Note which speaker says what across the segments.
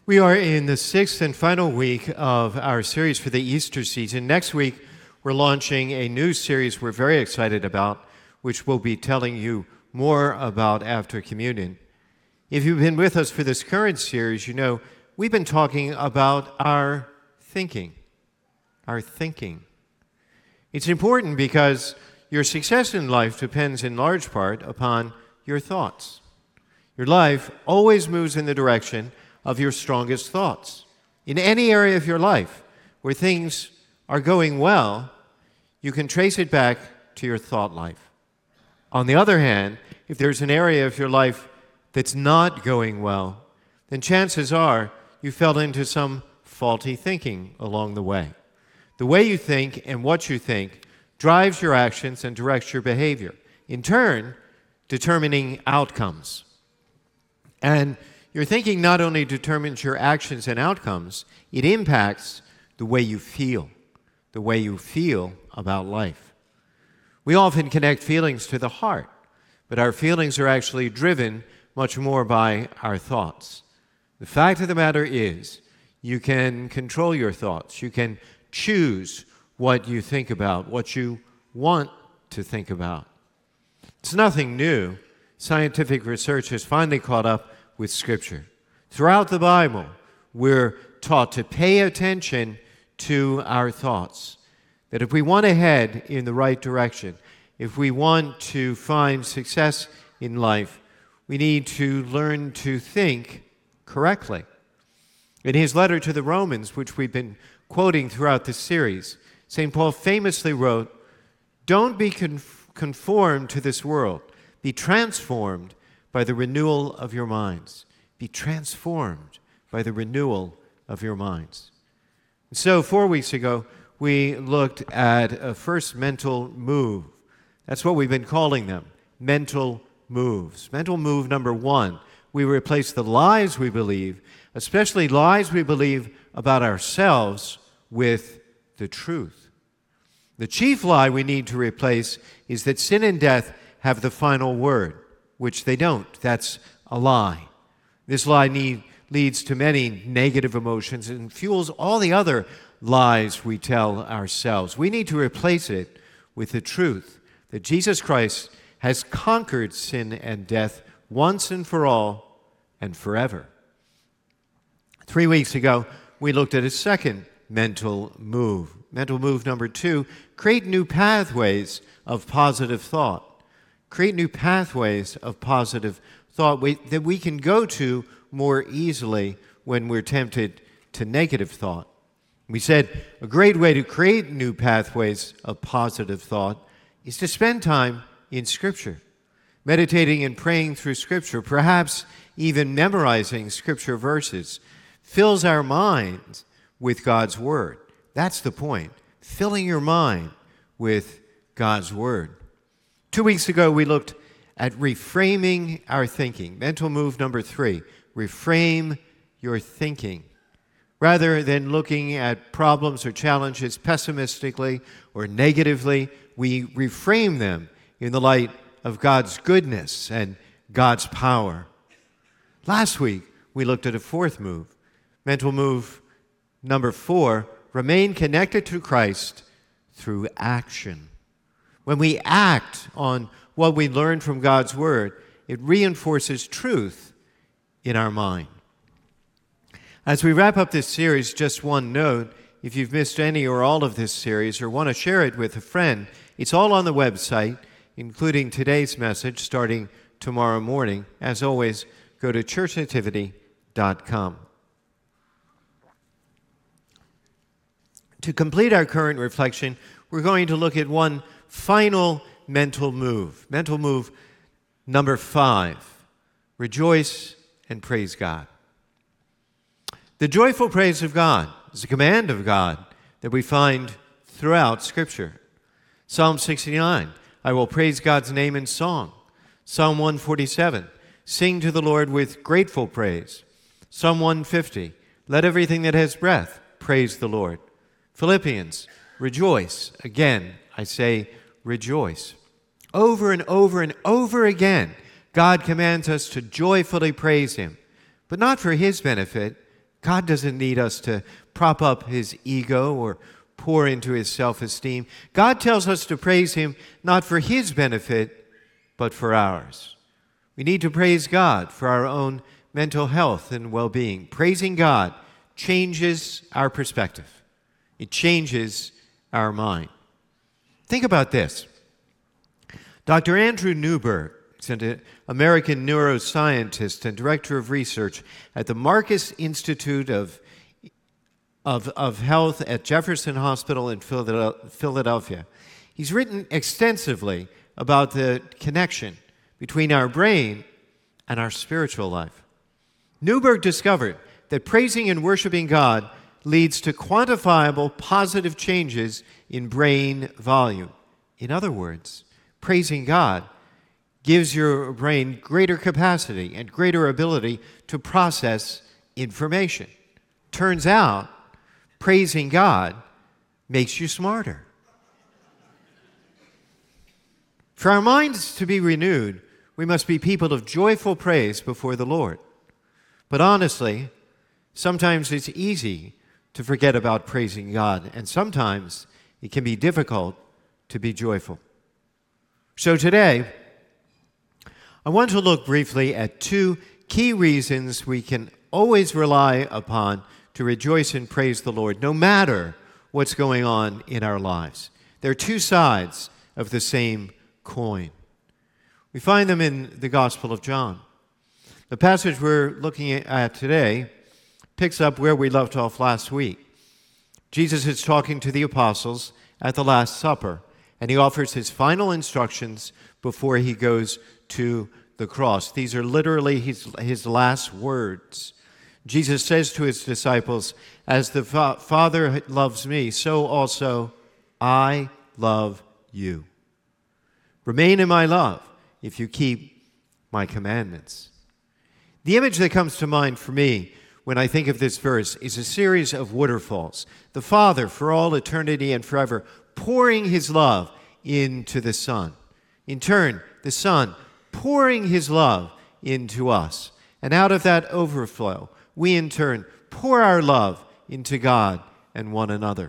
Speaker 1: We are in the sixth and final week of our series for the Easter season. Next week, we're launching a new series we're very excited about, which we'll be telling you more about after communion. If you've been with us for this current series, you know we've been talking about our thinking. Our thinking. It's important because your success in life depends in large part upon your thoughts. Your life always moves in the direction of your strongest thoughts. In any area of your life where things are going well, you can trace it back to your thought life. On the other hand, if there's an area of your life that's not going well, then chances are you fell into some faulty thinking along the way. The way you think and what you think drives your actions and directs your behavior, in turn, determining outcomes. And your thinking not only determines your actions and outcomes, it impacts the way you feel about life. We often connect feelings to the heart, but our feelings are actually driven much more by our thoughts. The fact of the matter is, you can control your thoughts. You can choose what you think about, what you want to think about. It's nothing new. Scientific research has finally caught up with Scripture. Throughout the Bible, we're taught to pay attention to our thoughts. That if we want to head in the right direction, if we want to find success in life, we need to learn to think correctly. In his letter to the Romans, which we've been quoting throughout this series, St. Paul famously wrote, "Don't be conformed to this world. Be transformed by the renewal of your minds." Be transformed by the renewal of your minds. So 4 weeks ago, we looked at a first mental move. That's what we've been calling them, mental moves. Mental move number 1, we replace the lies we believe, especially lies we believe about ourselves, with the truth. The chief lie we need to replace is that sin and death have the final word, which they don't. That's a lie. This lie leads to many negative emotions and fuels all the other lies we tell ourselves. We need to replace it with the truth that Jesus Christ has conquered sin and death once and for all and forever. 3 weeks ago, we looked at a second mental move. Mental move number 2, create new pathways of positive thought. Create new pathways of positive thought that we can go to more easily when we're tempted to negative thought. We said a great way to create new pathways of positive thought is to spend time in Scripture, meditating and praying through Scripture, perhaps even memorizing Scripture verses, fills our mind with God's Word. That's the point, filling your mind with God's Word. 2 weeks ago, we looked at reframing our thinking. Mental move number 3, reframe your thinking. Rather than looking at problems or challenges pessimistically or negatively, we reframe them in the light of God's goodness and God's power. Last week, we looked at a 4th move. Mental move number 4, remain connected to Christ through action. When we act on what we learn from God's Word, it reinforces truth in our mind. As we wrap up this series, just one note: if you've missed any or all of this series or want to share it with a friend, it's all on the website, including today's message starting tomorrow morning. As always, go to churchnativity.com. To complete our current reflection, we're going to look at one final mental move. Mental move number 5, rejoice and praise God. The joyful praise of God is a command of God that we find throughout Scripture. Psalm 69, I will praise God's name in song. Psalm 147, sing to the Lord with grateful praise. Psalm 150, let everything that has breath praise the Lord. Philippians, rejoice. Again, I say rejoice. Over and over and over again, God commands us to joyfully praise Him, but not for His benefit. God doesn't need us to prop up his ego or pour into his self-esteem. God tells us to praise him not for his benefit, but for ours. We need to praise God for our own mental health and well-being. Praising God changes our perspective. It changes our mind. Think about this. Dr. Andrew Newberg is an American neuroscientist and director of research at the Marcus Institute of Health at Jefferson Hospital in Philadelphia. He's written extensively about the connection between our brain and our spiritual life. Newberg discovered that praising and worshiping God leads to quantifiable positive changes in brain volume. In other words, praising God gives your brain greater capacity and greater ability to process information. Turns out, praising God makes you smarter. For our minds to be renewed, we must be people of joyful praise before the Lord. But honestly, sometimes it's easy to forget about praising God, and sometimes it can be difficult to be joyful. So today, I want to look briefly at two key reasons we can always rely upon to rejoice and praise the Lord, no matter what's going on in our lives. They're two sides of the same coin. We find them in the Gospel of John. The passage we're looking at today picks up where we left off last week. Jesus is talking to the apostles at the Last Supper, and he offers his final instructions before he goes to the cross. These are literally his last words. Jesus says to his disciples, "As the Father loves me, so also I love you. Remain in my love if you keep my commandments." The image that comes to mind for me when I think of this verse is a series of waterfalls. The Father, for all eternity and forever, pouring his love into the Son. In turn, the Son pouring his love into us. And out of that overflow, we in turn pour our love into God and one another.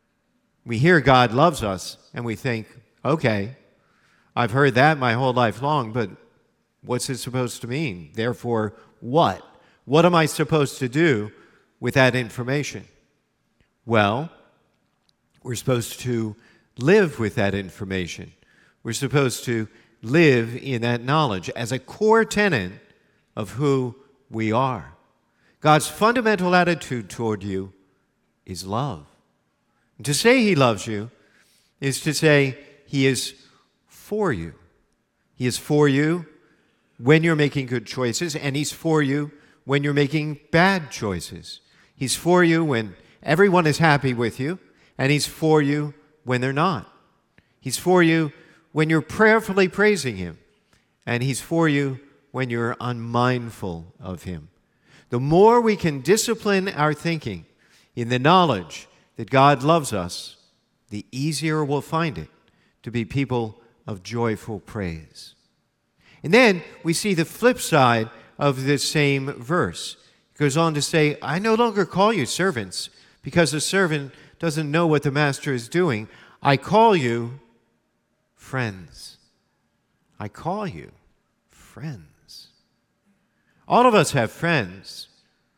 Speaker 1: We hear God loves us, and we think, okay, I've heard that my whole life long, but what's it supposed to mean? Therefore, what? What am I supposed to do with that information? Well, we're supposed to live with that information. We're supposed to live in that knowledge as a core tenet of who we are. God's fundamental attitude toward you is love. And to say he loves you is to say he is for you. He is for you when you're making good choices, and he's for you when you're making bad choices. He's for you when everyone is happy with you, and he's for you when they're not. He's for you when you're prayerfully praising him, and he's for you when you're unmindful of him. The more we can discipline our thinking in the knowledge that God loves us, the easier we'll find it to be people of joyful praise. And then we see the flip side of this same verse. It goes on to say, I no longer call you servants, because the servant doesn't know what the master is doing. I call you friends. I call you friends. All of us have friends.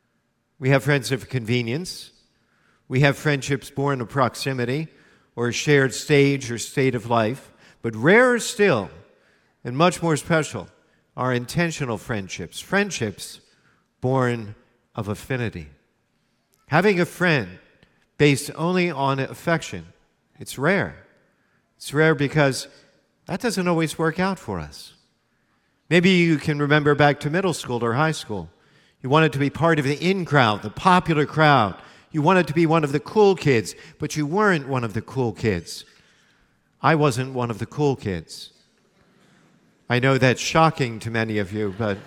Speaker 1: We have friends of convenience. We have friendships born of proximity or a shared stage or state of life. But rarer still, and much more special, are intentional friendships, friendships born of affinity. Having a friend based only on affection, it's rare. It's rare because that doesn't always work out for us. Maybe you can remember back to middle school or high school. You wanted to be part of the in crowd, the popular crowd. You wanted to be one of the cool kids, but you weren't one of the cool kids. I wasn't one of the cool kids. I know that's shocking to many of you, but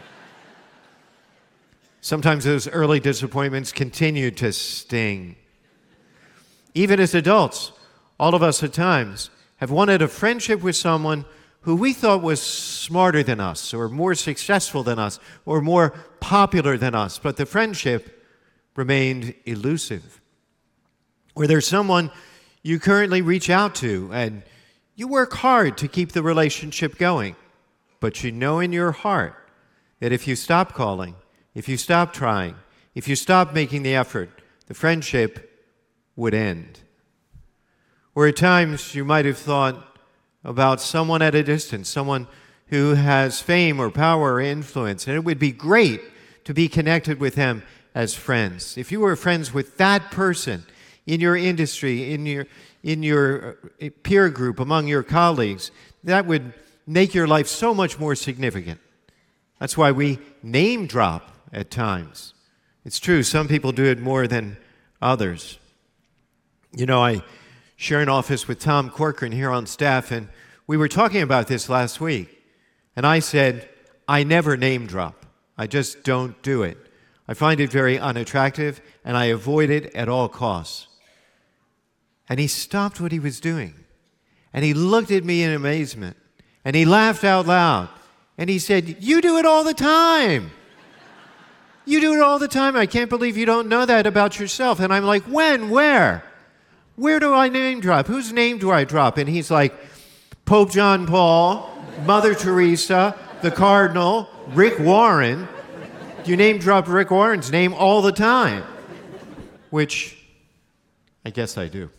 Speaker 1: sometimes those early disappointments continue to sting. Even as adults, all of us at times have wanted a friendship with someone who we thought was smarter than us, or more successful than us, or more popular than us, but the friendship remained elusive. Or there's someone you currently reach out to and you work hard to keep the relationship going, but you know in your heart that if you stop calling, if you stop trying, if you stop making the effort, the friendship would end. Or at times you might have thought about someone at a distance, someone who has fame or power or influence, and it would be great to be connected with them as friends. If you were friends with that person in your industry, in your peer group, among your colleagues, that would make your life so much more significant. That's why we name drop at times. It's true, some people do it more than others. You know, I share an office with Tom Corcoran here on staff, and we were talking about this last week. And I said, I never name drop. I just don't do it. I find it very unattractive, and I avoid it at all costs. And he stopped what he was doing, and he looked at me in amazement, and he laughed out loud, and he said, you do it all the time. You do it all the time. I can't believe you don't know that about yourself. And I'm like, when? Where? Where do I name drop? Whose name do I drop? And he's like, Pope John Paul, Mother Teresa, the Cardinal, Rick Warren. You name drop Rick Warren's name all the time, which I guess I do.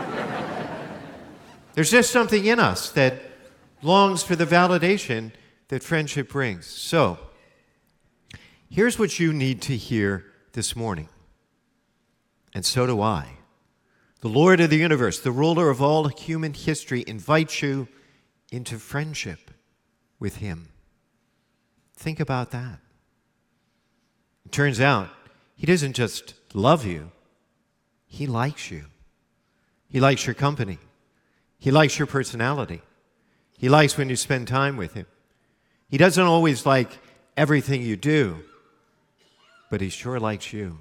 Speaker 1: There's just something in us that longs for the validation that friendship brings. So, here's what you need to hear this morning. And so do I. The Lord of the universe, the ruler of all human history, invites you into friendship with him. Think about that. It turns out, he doesn't just love you, he likes you. He likes your company. He likes your personality. He likes when you spend time with him. He doesn't always like everything you do, but he sure likes you.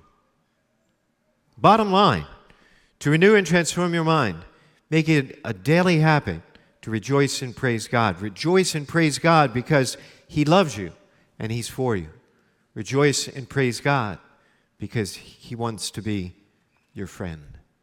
Speaker 1: Bottom line, to renew and transform your mind, make it a daily habit to rejoice and praise God. Rejoice and praise God because he loves you and he's for you. Rejoice and praise God because he wants to be your friend.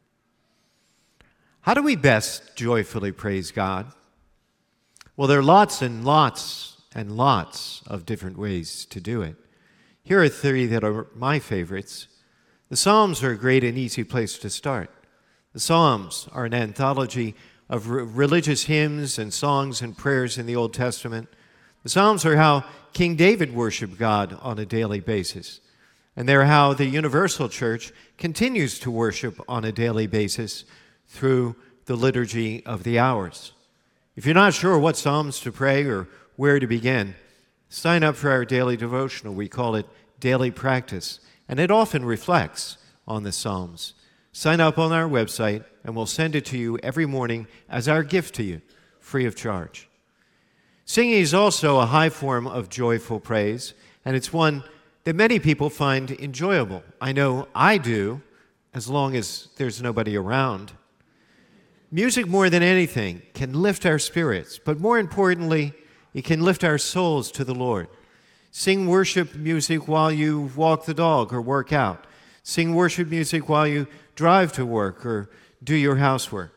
Speaker 1: How do we best joyfully praise God? Well, there are lots and lots and lots of different ways to do it. Here are three that are my favorites. The Psalms are a great and easy place to start. The Psalms are an anthology of religious hymns and songs and prayers in the Old Testament. The Psalms are how King David worshiped God on a daily basis. And they're how the Universal Church continues to worship on a daily basis through the Liturgy of the Hours. If you're not sure what Psalms to pray or where to begin, sign up for our daily devotional. We call it Daily Practice, and it often reflects on the Psalms. Sign up on our website, and we'll send it to you every morning as our gift to you, free of charge. Singing is also a high form of joyful praise, and it's one that many people find enjoyable. I know I do, as long as there's nobody around. Music, more than anything, can lift our spirits, but more importantly, it can lift our souls to the Lord. Sing worship music while you walk the dog or work out. Sing worship music while you drive to work or do your housework.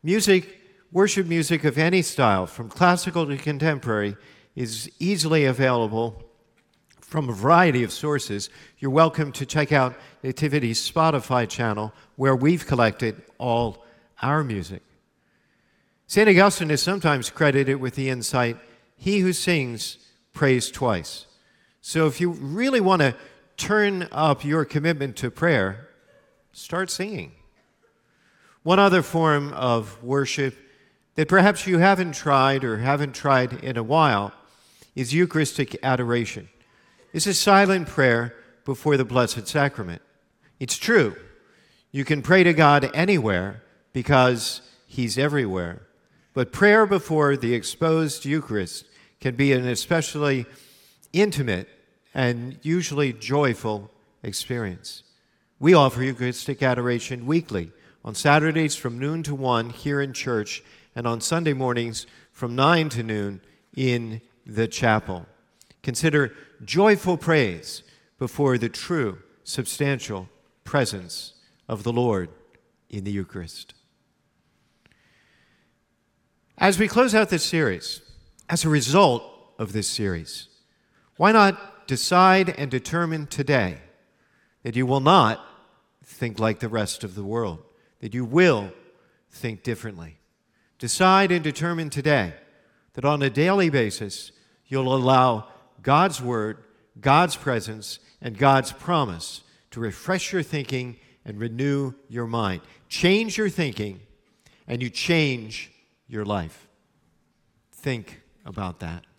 Speaker 1: Worship music of any style, from classical to contemporary, is easily available from a variety of sources. You're welcome to check out Nativity's Spotify channel, where we've collected all our music. St. Augustine is sometimes credited with the insight, he who sings prays twice. So if you really want to turn up your commitment to prayer, start singing. One other form of worship that perhaps you haven't tried in a while is Eucharistic adoration. It's a silent prayer before the Blessed Sacrament. It's true. You can pray to God anywhere because he's everywhere. But prayer before the exposed Eucharist can be an especially intimate and usually joyful experience. We offer Eucharistic adoration weekly, on Saturdays from noon to 1 here in church, and on Sunday mornings from 9 to noon in the chapel. Consider joyful praise before the true, substantial presence of the Lord in the Eucharist. As we close out this series, as a result of this series, why not decide and determine today that you will not think like the rest of the world, that you will think differently. Decide and determine today that on a daily basis you'll allow God's Word, God's presence, and God's promise to refresh your thinking and renew your mind. Change your thinking, and you change your life. Think about that.